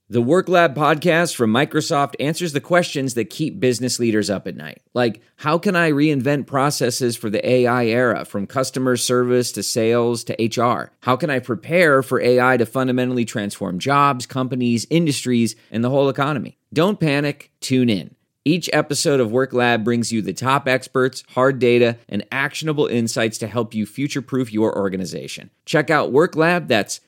The Work Lab podcast from Microsoft answers the questions that keep business leaders up at night. Like, how can I reinvent processes for the AI era, from customer service to sales to HR? How can I prepare for AI to fundamentally transform jobs, companies, industries, and the whole economy? Don't panic, tune in. Each episode of Work Lab brings you the top experts, hard data, and actionable insights to help you future-proof your organization. Check out Work Lab, that's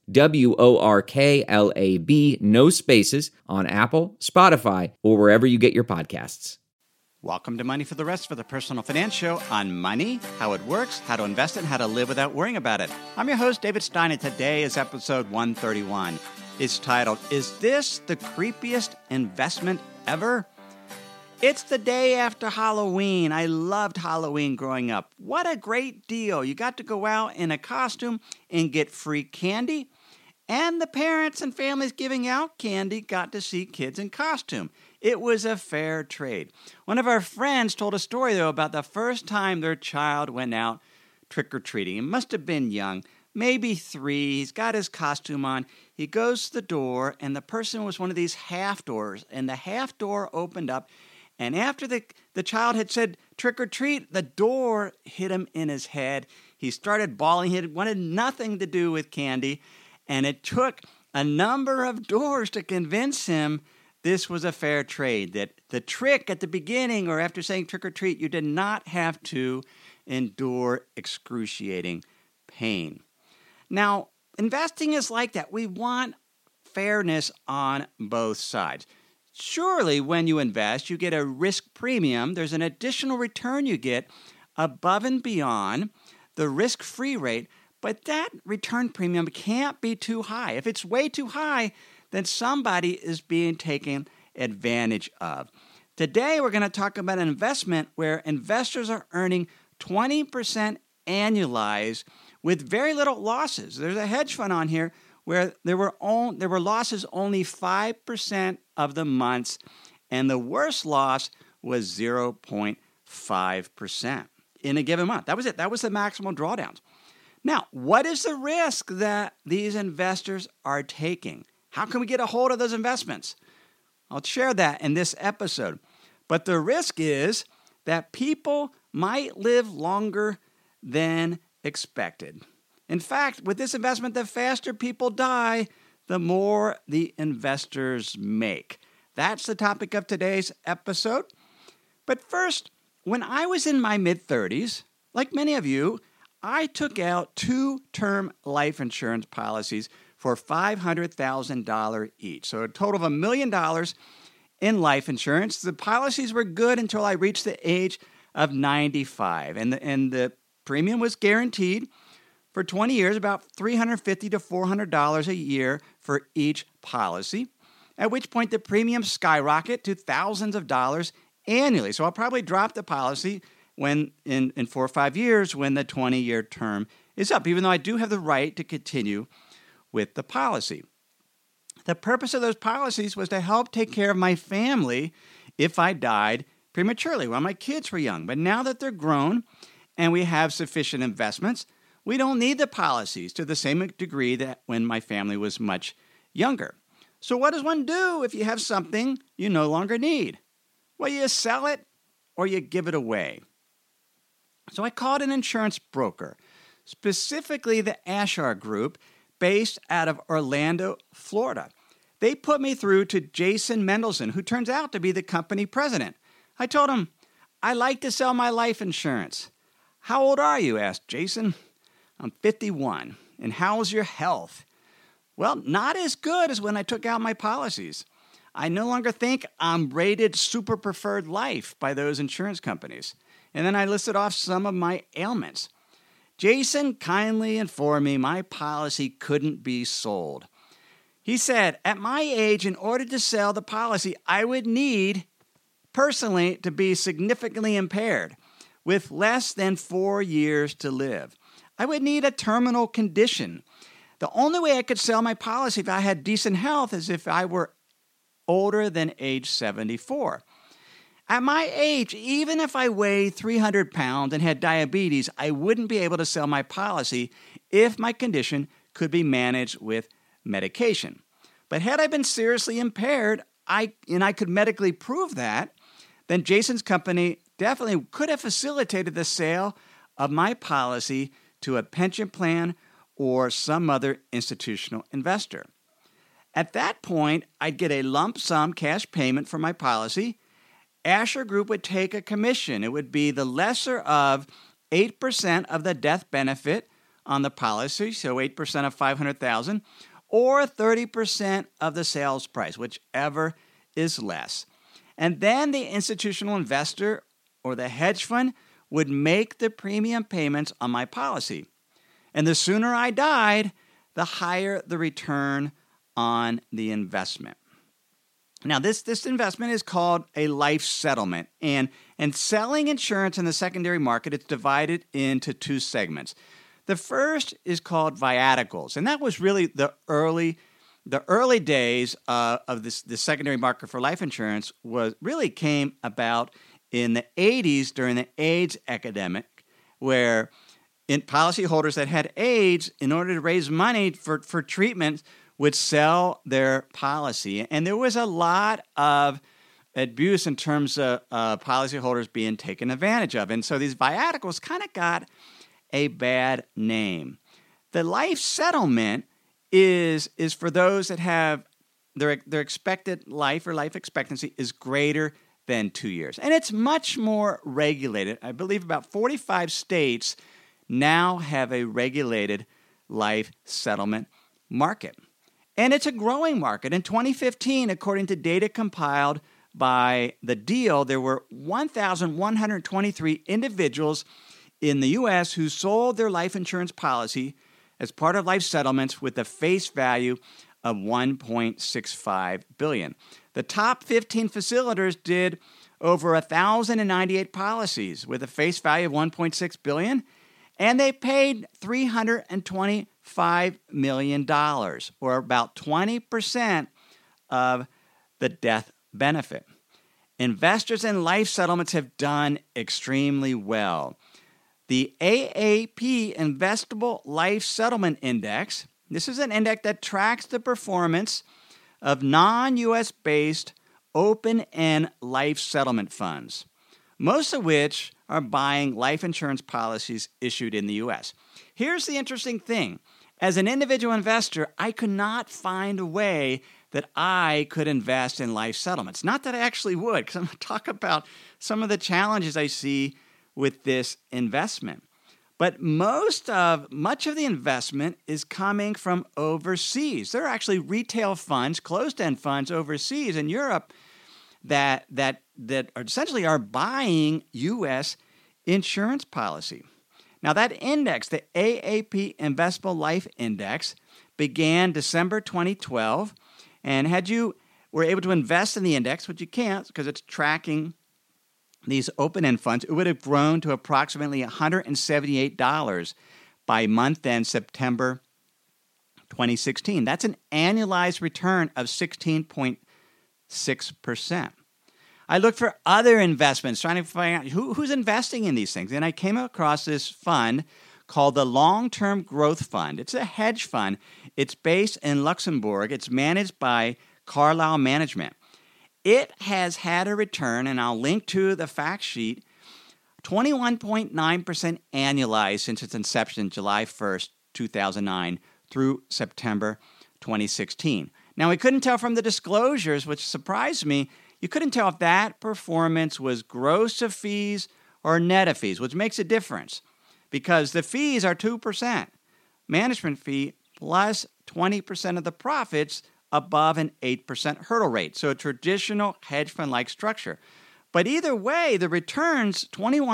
WORKLAB, no spaces, on Apple, Spotify, or wherever you get your podcasts. Welcome to Money for the Rest, for the personal finance show on money, how it works, how to invest it, and how to live without worrying about it. I'm your host, David Stein, and today is episode 131. It's titled, Is This the Creepiest Investment Ever? It's the day after Halloween. I loved Halloween growing up. What a great deal. You got to go out in a costume and get free candy. And the parents and families giving out candy got to see kids in costume. It was a fair trade. One of our friends told a story, though, about the first time their child went out trick-or-treating. He must have been young, maybe 3. He's got his costume on. He goes to the door, and the person was one of these half doors. And the half door opened up. And after the child had said, trick or treat, the door hit him in his head. He started bawling. He wanted nothing to do with candy. And it took a number of doors to convince him this was a fair trade, that the trick at the beginning or after saying trick or treat, you did not have to endure excruciating pain. Now, investing is like that. We want fairness on both sides. Surely, when you invest, you get a risk premium. There's an additional return you get above and beyond the risk-free rate, but that return premium can't be too high. If it's way too high, then somebody is being taken advantage of. Today, we're going to talk about an investment where investors are earning 20% annualized with very little losses. There's a hedge fund on here where there were losses only 5% of the months, and the worst loss was 0.5% in a given month. That was it. That was the maximal drawdowns. Now, what is the risk that these investors are taking? How can we get a hold of those investments? I'll share that in this episode. But the risk is that people might live longer than expected. In fact, with this investment, the faster people die, the more the investors make. That's the topic of today's episode. But first, when I was in my mid-30s, like many of you, I took out 2 term life insurance policies for $500,000 each. So a total of $1 million in life insurance. The policies were good until I reached the age of 95. And the premium was guaranteed for 20 years, about $350 to $400 a year for each policy, at which point the premiums skyrocket to thousands of dollars annually. So I'll probably drop the policy when in 4 or 5 years when the 20-year term is up, even though I do have the right to continue with the policy. The purpose of those policies was to help take care of my family if I died prematurely while my kids were young. But now that they're grown and we have sufficient investments, we don't need the policies to the same degree that when my family was much younger. So what does one do if you have something you no longer need? Well, you sell it or you give it away. So I called an insurance broker, specifically the Ashar Group, based out of Orlando, Florida. They put me through to Jason Mendelson, who turns out to be the company president. I told him, I like to sell my life insurance. How old are you? Asked Jason. I'm 51. And how's your health? Well, not as good as when I took out my policies. I no longer think I'm rated super preferred life by those insurance companies. And then I listed off some of my ailments. Jason kindly informed me my policy couldn't be sold. He said, at my age, in order to sell the policy, I would need, personally, to be significantly impaired with less than 4 years to live. I would need a terminal condition. The only way I could sell my policy if I had decent health is if I were older than age 74. At my age, even if I weighed 300 pounds and had diabetes, I wouldn't be able to sell my policy if my condition could be managed with medication. But had I been seriously impaired, I could medically prove that, then Jason's company definitely could have facilitated the sale of my policy to a pension plan or some other institutional investor. At that point, I'd get a lump sum cash payment for my policy. Asher Group would take a commission. It would be the lesser of 8% of the death benefit on the policy, so 8% of $500,000, or 30% of the sales price, whichever is less. And then the institutional investor or the hedge fund would make the premium payments on my policy. And the sooner I died, the higher the return on the investment. Now, this investment is called a life settlement. And selling insurance in the secondary market, it's divided into two segments. The first is called viaticals, and that was really the early days of the secondary market for life insurance came about in the 80s during the AIDS epidemic, where policyholders that had AIDS, in order to raise money for treatment, would sell their policy. And there was a lot of abuse in terms of policyholders being taken advantage of. And so these viaticals kind of got a bad name. The life settlement is for those that have their expected life or life expectancy is greater than 2 years. And it's much more regulated. I believe about 45 states now have a regulated life settlement market. And it's a growing market. In 2015, according to data compiled by The Deal, there were 1,123 individuals in the U.S. who sold their life insurance policy as part of life settlements with a face value of $1.65 billion. The top 15 facilitators did over 1,098 policies with a face value of $1.6 billion, and they paid $325 million, or about 20% of the death benefit. Investors in life settlements have done extremely well. The AAP Investable Life Settlement Index, this is an index that tracks the performance of non-U.S. based open-end life settlement funds, most of which are buying life insurance policies issued in the U.S. Here's the interesting thing. As an individual investor, I could not find a way that I could invest in life settlements. Not that I actually would, because I'm going to talk about some of the challenges I see with this investment. But much of the investment is coming from overseas. There are actually retail funds, closed-end funds overseas in Europe that essentially are buying U.S. insurance policy. Now, that index, the AAP Investable Life Index, began December 2012, and had you were able to invest in the index, which you can't because it's tracking these open-end funds, it would have grown to approximately $178 by month-end September 2016. That's an annualized return of 16.6%. I looked for other investments, trying to find out who's investing in these things, and I came across this fund called the Long-Term Growth Fund. It's a hedge fund. It's based in Luxembourg. It's managed by Carlyle Management. It has had a return, and I'll link to the fact sheet, 21.9% annualized since its inception, July 1st, 2009, through September 2016. Now, we couldn't tell from the disclosures, which surprised me, you couldn't tell if that performance was gross of fees or net of fees, which makes a difference because the fees are 2%, management fee plus 20% of the profits above an 8% hurdle rate. So a traditional hedge fund-like structure. But either way, the return's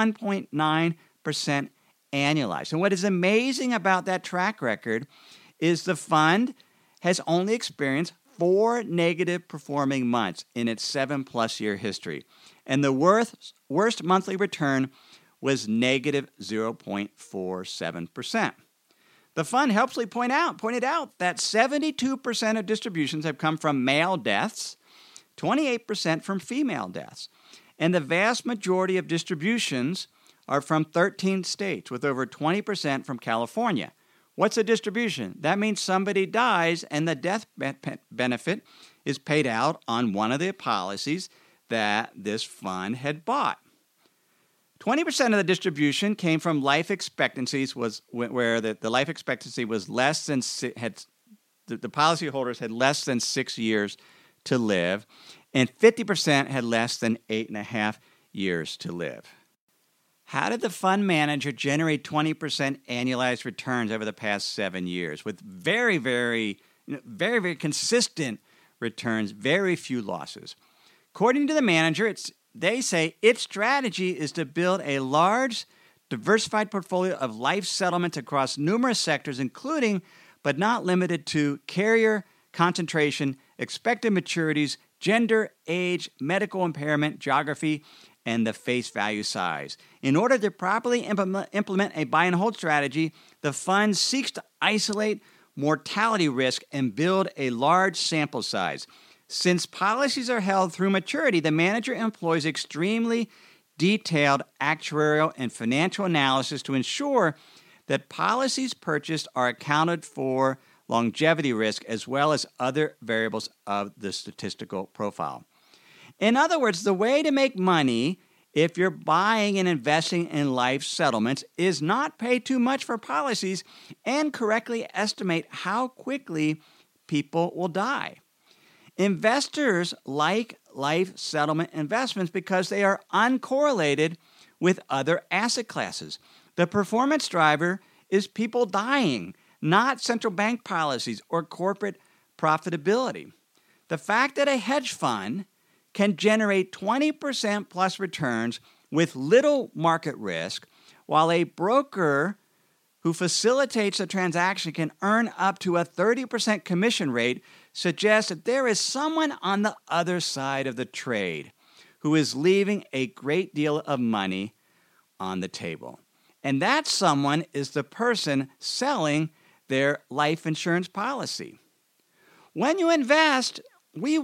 21.9% annualized. And what is amazing about that track record is the fund has only experienced 4 negative performing months in its 7+ year history. And the worst monthly return was negative 0.47%. The fund helpfully pointed out that 72% of distributions have come from male deaths, 28% from female deaths. And the vast majority of distributions are from 13 states, with over 20% from California, What's a distribution? That means somebody dies and the death benefit is paid out on one of the policies that this fund had bought. 20% of the distribution came from life expectancies, where the life expectancy was less than the policyholders had less than 6 years to live, and 50% had less than 8.5 years to live. How did the fund manager generate 20% annualized returns over the past 7 years with very, very consistent returns, very few losses? According to the manager, they say its strategy is to build a large, diversified portfolio of life settlements across numerous sectors, including, but not limited to, carrier, concentration, expected maturities, gender, age, medical impairment, geography, and the face value size. In order to properly implement a buy and hold strategy, the fund seeks to isolate mortality risk and build a large sample size. Since policies are held through maturity, the manager employs extremely detailed actuarial and financial analysis to ensure that policies purchased are accounted for longevity risk as well as other variables of the statistical profile. In other words, the way to make money if you're buying and investing in life settlements is not pay too much for policies and correctly estimate how quickly people will die. Investors like life settlement investments because they are uncorrelated with other asset classes. The performance driver is people dying, not central bank policies or corporate profitability. The fact that a hedge fund can generate 20% plus returns with little market risk, while a broker who facilitates a transaction can earn up to a 30% commission rate, suggests that there is someone on the other side of the trade who is leaving a great deal of money on the table. And that someone is the person selling their life insurance policy. When you invest, we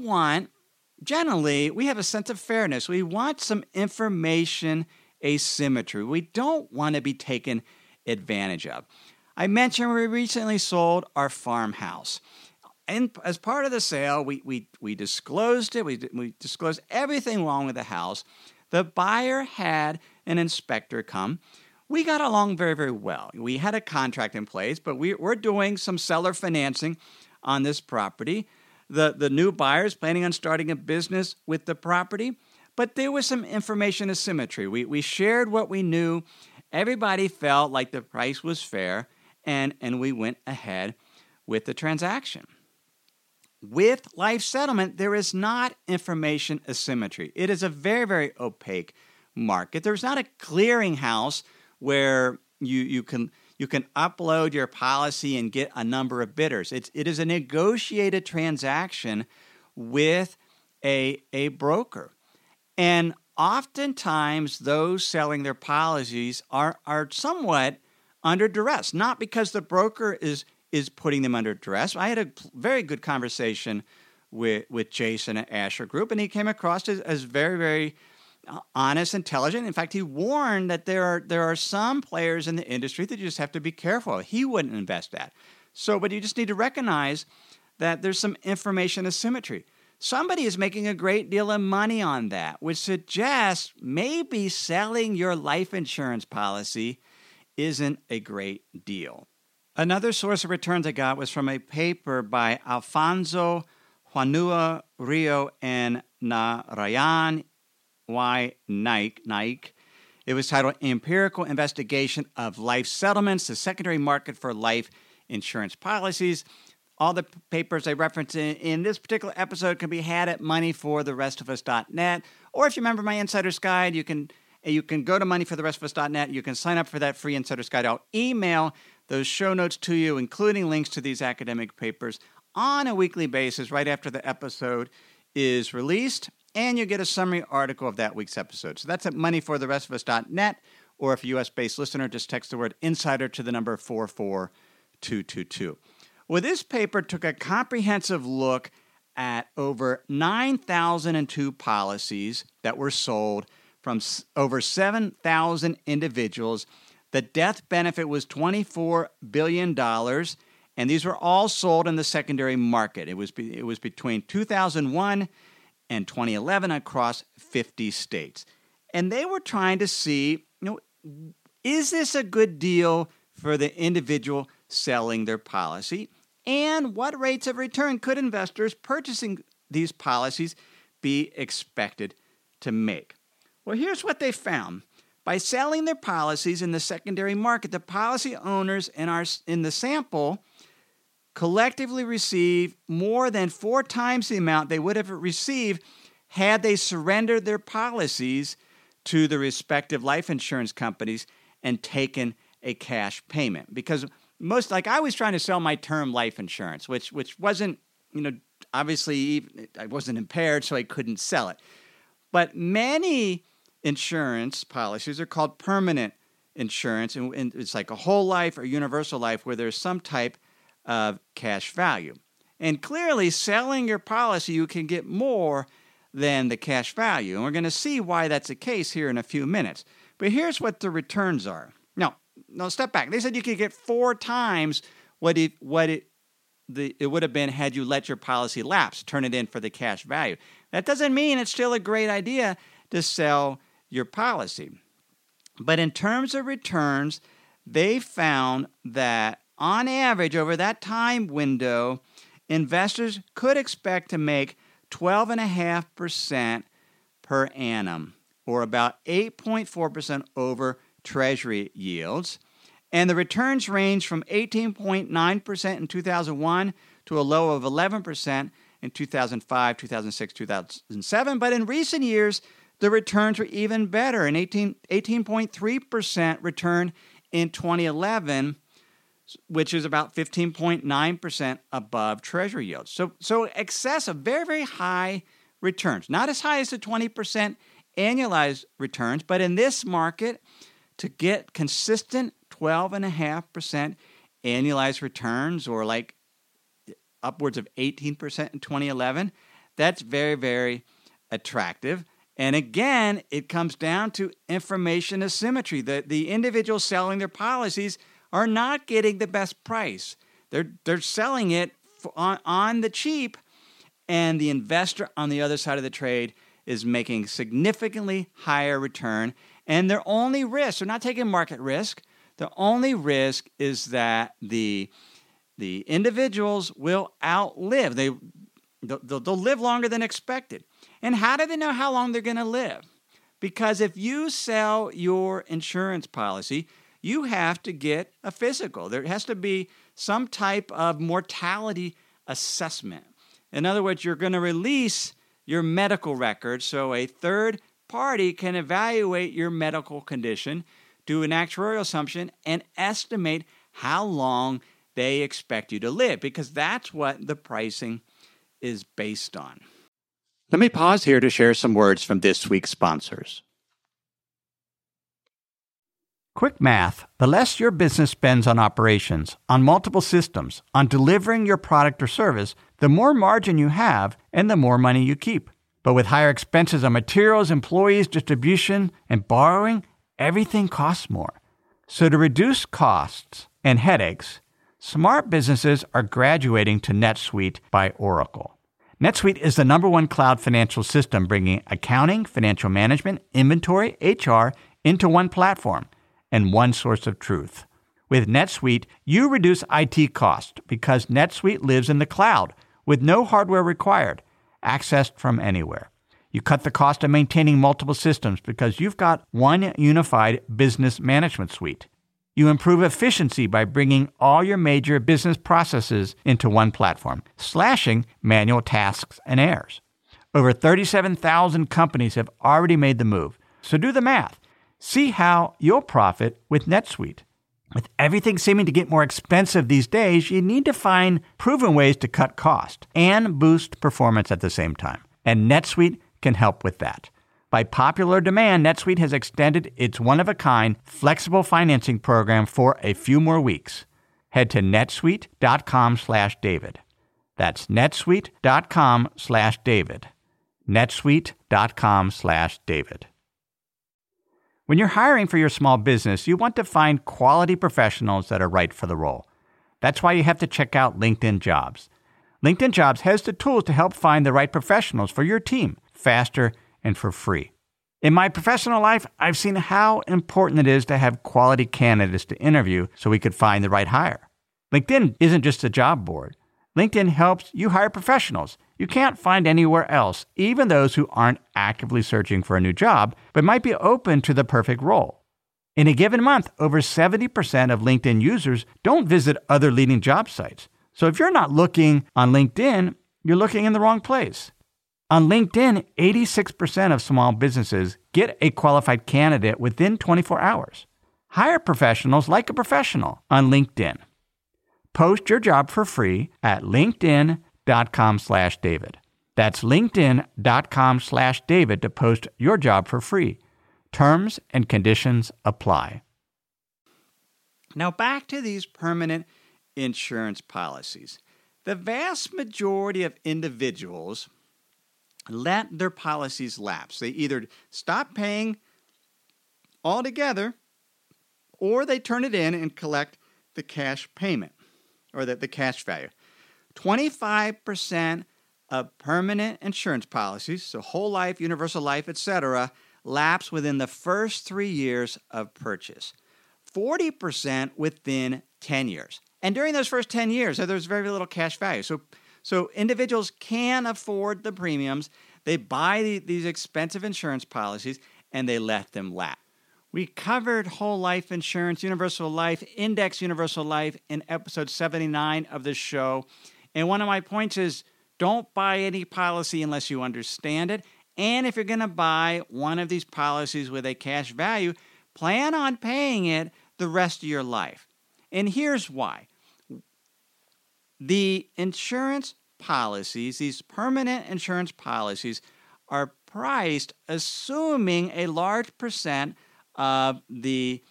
have a sense of fairness. We want some information asymmetry. We don't want to be taken advantage of. I mentioned we recently sold our farmhouse. And as part of the sale, we disclosed it. We disclosed everything wrong with the house. The buyer had an inspector come. We got along very, very well. We had a contract in place, but we're doing some seller financing on this property. The new buyer is planning on starting a business with the property, but there was some information asymmetry. We shared what we knew. Everybody felt like the price was fair, and we went ahead with the transaction. With life settlement, there is not information asymmetry. It is a very, very opaque market. There's not a clearinghouse where you can upload your policy and get a number of bidders. It is a negotiated transaction with a broker. And oftentimes those selling their policies are somewhat under duress, not because the broker is putting them under duress. I had a very good conversation with Jason at Asher Group, and he came across as very, very honest, intelligent. In fact, he warned that there are some players in the industry that you just have to be careful of. He wouldn't invest that. But you just need to recognize that there's some information asymmetry. Somebody is making a great deal of money on that, which suggests maybe selling your life insurance policy isn't a great deal. Another source of returns I got was from a paper by Alfonso Juanua Rio and Narayan Y. Naik. It was titled Empirical Investigation of Life Settlements, the Secondary Market for Life Insurance Policies. All the papers I reference in this particular episode can be had at moneyfortherestofus.net. Or if you remember my Insider's Guide, you can go to moneyfortherestofus.net. You can sign up for that free Insider's Guide. I'll email those show notes to you, including links to these academic papers on a weekly basis right after the episode is released. And you get a summary article of that week's episode. So that's at moneyfortherestofus.net. Or if a U.S.-based listener, just text the word insider to the number 44222. Well, this paper took a comprehensive look at over 9,002 policies that were sold from over 7,000 individuals The death benefit was $24 billion, and these were all sold in the secondary market. It was between 2001 and 2011 across 50 states. And they were trying to see, is this a good deal for the individual selling their policy? And what rates of return could investors purchasing these policies be expected to make? Well, here's what they found. By selling their policies in the secondary market, the policy owners in the sample collectively receive more than 4 times the amount they would have received had they surrendered their policies to the respective life insurance companies and taken a cash payment. Because I was trying to sell my term life insurance, which wasn't, obviously I wasn't impaired, so I couldn't sell it. But many insurance policies are called permanent insurance, and it's like a whole life or universal life where there's some type of cash value. And clearly, selling your policy, you can get more than the cash value. And we're going to see why that's the case here in a few minutes. But here's what the returns are. No, step back. They said you could get 4 times what it would have been had you let your policy lapse, turn it in for the cash value. That doesn't mean it's still a great idea to sell your policy. But in terms of returns, they found that on average over that time window, investors could expect to make 12.5% per annum, or about 8.4% over Treasury yields. And the returns range from 18.9% in 2001 to a low of 11% in 2005, 2006, 2007. But in recent years, the returns were even better, an 18.3% return in 2011, which is about 15.9% above Treasury yields. So excessive, very, very high returns. Not as high as the 20% annualized returns, but in this market, to get consistent 12.5% annualized returns, or like upwards of 18% in 2011, that's very, very attractive. And again, it comes down to information asymmetry. The individuals selling their policies are not getting the best price. They're selling it on the cheap, and the investor on the other side of the trade is making significantly higher return. And their only risk, they're not taking market risk. The only risk is that the individuals will outlive. They'll live longer than expected. And how do they know how long they're going to live? Because if you sell your insurance policy, you have to get a physical. There has to be some type of mortality assessment. In other words, you're going to release your medical records so a third party can evaluate your medical condition, do an actuarial assumption, and estimate how long they expect you to live, because that's what the pricing is based on. Let me pause here to share some words from this week's sponsors. Quick math. The less your business spends on operations, on multiple systems, on delivering your product or service, the more margin you have and the more money you keep. But with higher expenses on materials, employees, distribution, and borrowing, everything costs more. So to reduce costs and headaches, smart businesses are graduating to NetSuite by Oracle. NetSuite is the #1 cloud financial system, bringing accounting, financial management, inventory, HR into one platform and one source of truth. With NetSuite, you reduce IT costs because NetSuite lives in the cloud with no hardware required, accessed from anywhere. You cut the cost of maintaining multiple systems because you've got one unified business management suite. You improve efficiency by bringing all your major business processes into one platform, slashing manual tasks and errors. Over 37,000 companies have already made the move. So do the math. See how you'll profit with NetSuite. With everything seeming to get more expensive these days, you need to find proven ways to cut cost and boost performance at the same time. And NetSuite can help with that. By popular demand, NetSuite has extended its one-of-a-kind flexible financing program for a few more weeks. Head to netsuite.com/David. That's netsuite.com/David. netsuite.com/David. When you're hiring for your small business, you want to find quality professionals that are right for the role. That's why you have to check out LinkedIn Jobs. LinkedIn Jobs has the tools to help find the right professionals for your team faster and for free. In my professional life, I've seen how important it is to have quality candidates to interview so we could find the right hire. LinkedIn isn't just a job board. LinkedIn helps you hire professionals you can't find anywhere else, even those who aren't actively searching for a new job, but might be open to the perfect role. In a given month, over 70% of LinkedIn users don't visit other leading job sites. So if you're not looking on LinkedIn, you're looking in the wrong place. On LinkedIn, 86% of small businesses get a qualified candidate within 24 hours. Hire professionals like a professional on LinkedIn. Post your job for free at linkedin.com/David. That's linkedin.com/David to post your job for free. Terms and conditions apply. Now back to these permanent insurance policies. The vast majority of individuals let their policies lapse. They either stop paying altogether or they turn it in and collect the cash payment or the cash value. 25% of permanent insurance policies, so whole life, universal life, etc., lapse within the first 3 years of purchase. 40% within 10 years. And during those first 10 years, there's very little cash value. So individuals can afford the premiums. They buy these expensive insurance policies, and they let them lapse. We covered whole life insurance, universal life, index universal life in episode 79 of the show. And one of my points is don't buy any policy unless you understand it. And if you're going to buy one of these policies with a cash value, plan on paying it the rest of your life. And here's why. The insurance policies, these permanent insurance policies, are priced assuming a large percent of the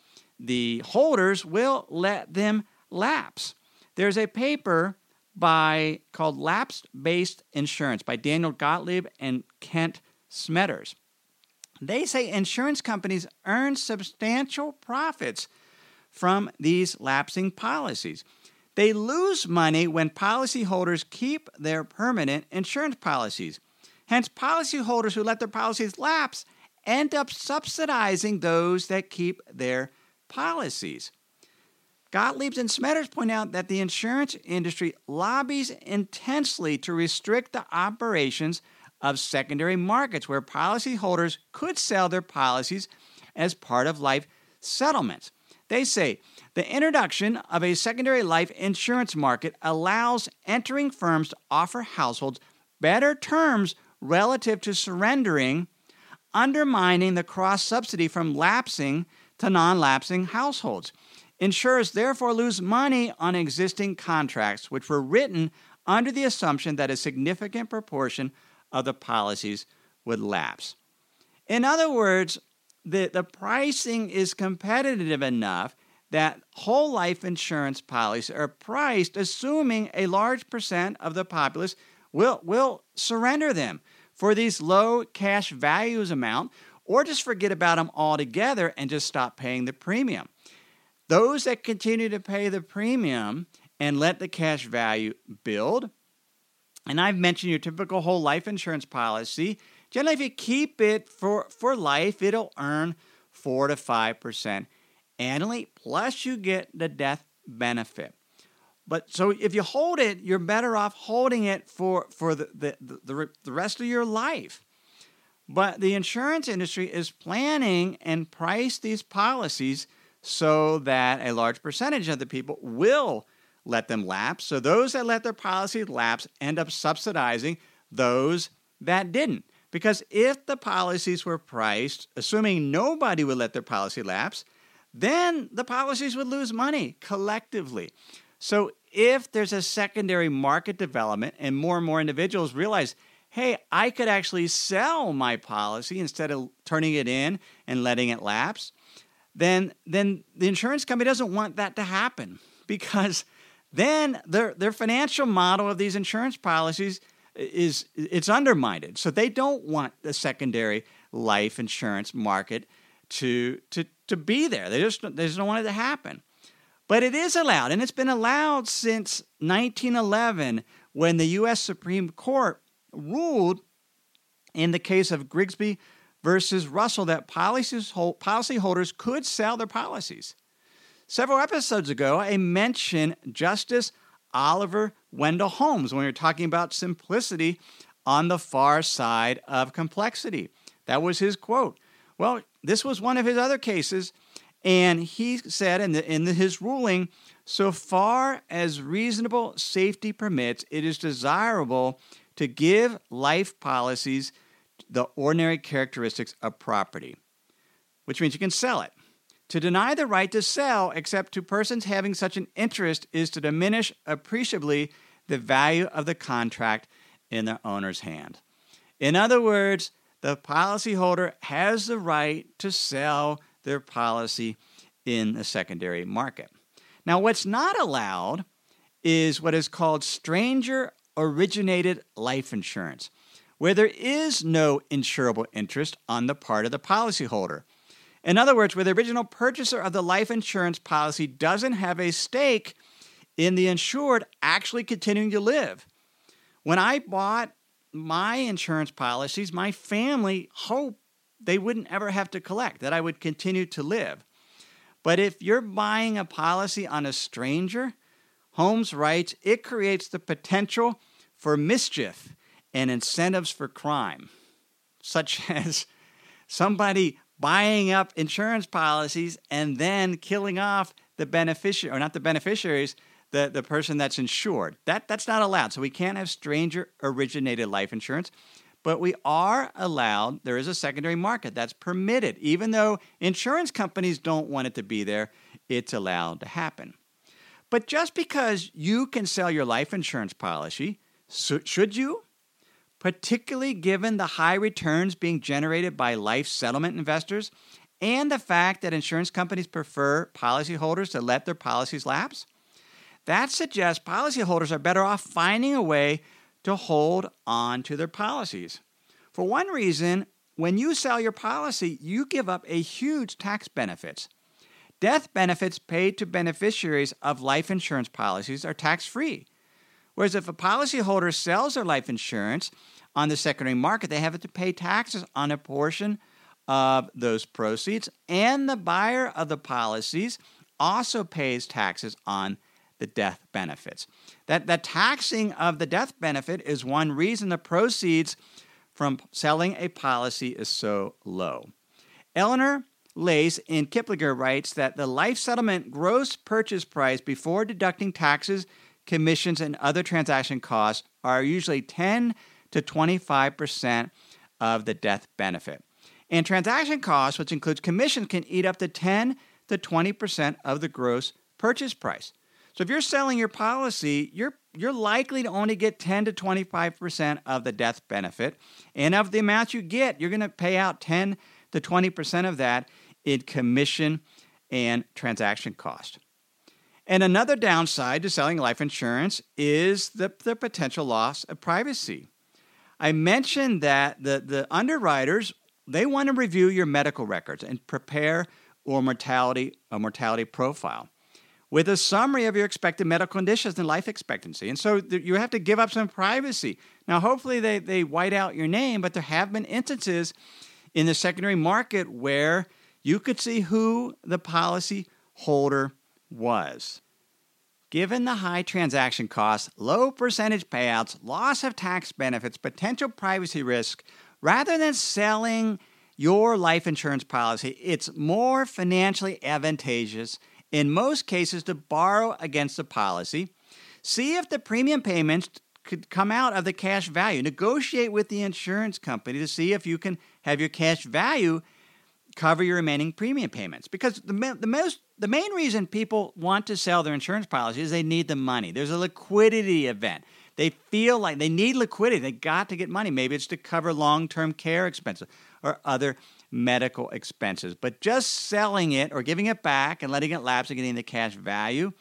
holders will let them lapse. There's a paper called Lapse-Based Insurance by Daniel Gottlieb and Kent Smetters. They say insurance companies earn substantial profits from these lapsing policies. They lose money when policyholders keep their permanent insurance policies. Hence, policyholders who let their policies lapse end up subsidizing those that keep their policies. Gottlieb and Smetters point out that the insurance industry lobbies intensely to restrict the operations of secondary markets where policyholders could sell their policies as part of life settlements. They say the introduction of a secondary life insurance market allows entering firms to offer households better terms relative to surrendering, undermining the cross-subsidy from lapsing to non-lapsing households. Insurers therefore lose money on existing contracts, which were written under the assumption that a significant proportion of the policies would lapse. In other words, the pricing is competitive enough that whole life insurance policies are priced assuming a large percent of the populace will surrender them for these low cash values amount, or just forget about them altogether and just stop paying the premium. Those that continue to pay the premium and let the cash value build, and I've mentioned your typical whole life insurance policy, generally if you keep it for life, it'll earn 4 to 5% annually, plus you get the death benefit. But so if you hold it, you're better off holding it for the rest of your life. But the insurance industry is planning and price these policies so that a large percentage of the people will let them lapse. So those that let their policy lapse end up subsidizing those that didn't. Because if the policies were priced, assuming nobody would let their policy lapse, then the policies would lose money collectively. So if there's a secondary market development and more individuals realize, hey, I could actually sell my policy instead of turning it in and letting it lapse, then the insurance company doesn't want that to happen, because then their financial model of these insurance policies it's undermined. So they don't want the secondary life insurance market to be there. They just don't want it to happen. But it is allowed, and it's been allowed since 1911 when the U.S. Supreme Court ruled in the case of Grigsby versus Russell that policyholders could sell their policies. Several episodes ago, I mentioned Justice Oliver Wendell Holmes when we were talking about simplicity on the far side of complexity. That was his quote. Well, this was one of his other cases, and he said in his ruling, so far as reasonable safety permits, it is desirable to give life policies the ordinary characteristics of property, which means you can sell it. To deny the right to sell, except to persons having such an interest, is to diminish appreciably the value of the contract in the owner's hand. In other words, the policyholder has the right to sell their policy in the secondary market. Now, what's not allowed is what is called stranger-originated life insurance, where there is no insurable interest on the part of the policyholder. In other words, where the original purchaser of the life insurance policy doesn't have a stake in the insured actually continuing to live. When I bought my insurance policies, my family hoped they wouldn't ever have to collect, that I would continue to live. But if you're buying a policy on a stranger, Holmes writes, it creates the potential for mischief and incentives for crime, such as somebody buying up insurance policies and then killing off the beneficiary, or not the beneficiaries, the person that's insured. That's not allowed. So we can't have stranger-originated life insurance, but we are allowed, there is a secondary market that's permitted. Even though insurance companies don't want it to be there, it's allowed to happen. But just because you can sell your life insurance policy, should you? Particularly given the high returns being generated by life settlement investors and the fact that insurance companies prefer policyholders to let their policies lapse? That suggests policyholders are better off finding a way to hold on to their policies. For one reason, when you sell your policy, you give up a huge tax benefits. Death benefits paid to beneficiaries of life insurance policies are tax-free. Whereas if a policyholder sells their life insurance on the secondary market, they have to pay taxes on a portion of those proceeds, and the buyer of the policies also pays taxes on the death benefits. That taxing of the death benefit is one reason the proceeds from selling a policy is so low. Eleanor Lace in Kiplinger writes that the life settlement gross purchase price before deducting taxes, commissions, and other transaction costs are usually 10 to 25% of the death benefit. And transaction costs, which includes commissions, can eat up to 10 to 20% of the gross purchase price. So if you're selling your policy, you're likely to only get 10 to 25% of the death benefit. And of the amount you get, you're going to pay out 10 to 20% of that in commission and transaction cost. And another downside to selling life insurance is the potential loss of privacy. I mentioned that the underwriters, they want to review your medical records and prepare a mortality profile with a summary of your expected medical conditions and life expectancy. And so you have to give up some privacy. Now, hopefully they white out your name, but there have been instances in the secondary market where you could see who the policy holder was. Given the high transaction costs, low percentage payouts, loss of tax benefits, potential privacy risk, rather than selling your life insurance policy, it's more financially advantageous in most cases to borrow against the policy, see if the premium payments could come out of the cash value. Negotiate with the insurance company to see if you can have your cash value cover your remaining premium payments. Because the main reason people want to sell their insurance policy is they need the money. There's a liquidity event. They feel like they need liquidity. They got to get money. Maybe it's to cover long-term care expenses or other medical expenses. But just selling it or giving it back and letting it lapse and getting the cash value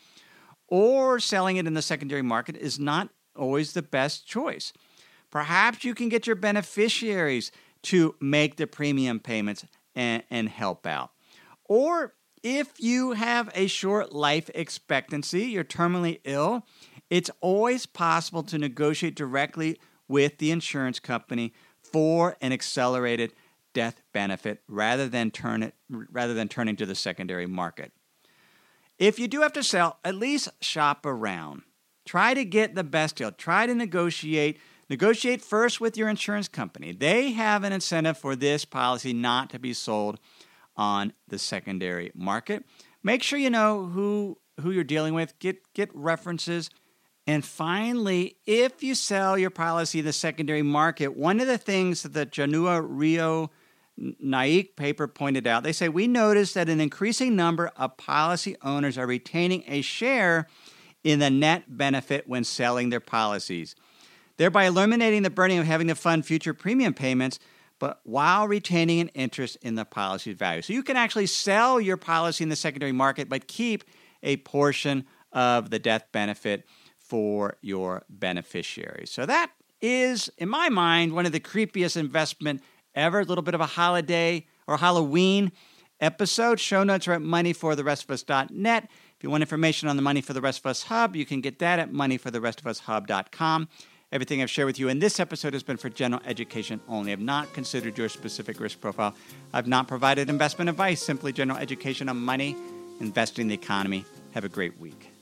or selling it in the secondary market is not always the best choice. Perhaps you can get your beneficiaries to make the premium payments and help out. Or if you have a short life expectancy, you're terminally ill, it's always possible to negotiate directly with the insurance company for an accelerated death benefit rather than turning to the secondary market. If you do have to sell, at least shop around. Try to get the best deal. Try to negotiate. Negotiate first with your insurance company. They have an incentive for this policy not to be sold on the secondary market. Make sure you know who you're dealing with. Get references. And finally, if you sell your policy in the secondary market, one of the things that the Janua Rio Naik paper pointed out, they say, we noticed that an increasing number of policy owners are retaining a share in the net benefit when selling their policies, thereby eliminating the burden of having to fund future premium payments, but while retaining an interest in the policy's value. So you can actually sell your policy in the secondary market, but keep a portion of the death benefit for your beneficiaries. So that is, in my mind, one of the creepiest investment ever. A little bit of a holiday or Halloween episode. Show notes are at moneyfortherestofus.net. If you want information on the Money for the Rest of Us Hub, you can get that at moneyfortherestofushub.com. Everything I've shared with you in this episode has been for general education only. I have not considered your specific risk profile. I've not provided investment advice, simply general education on money, investing in the economy. Have a great week.